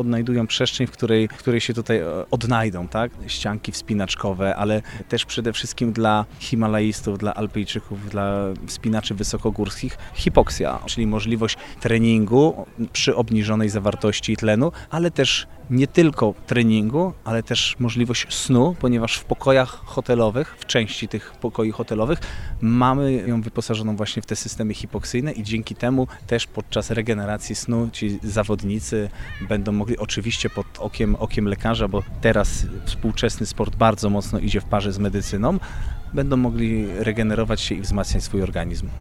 odnajdują przestrzeń, w której się tutaj odnajdą, tak? Ścianki wspinaczkowe, ale też przede wszystkim dla himalaistów, dla alpejczyków, dla wspinaczy wysokogórskich hipoksja, czyli możliwość treningu przy obniżonej zawartości tlenu, ale też nie tylko treningu, ale też możliwość snu, ponieważ w pokojach hotelowych, w części tych pokoi hotelowych mamy ją wyposażoną właśnie w te systemy hipoksyjne i dzięki temu też podczas regeneracji snu ci zawodnicy będą mogli, oczywiście pod okiem lekarza, bo teraz współczesny sport bardzo mocno idzie w parze z medycyną, będą mogli regenerować się i wzmacniać swój organizm.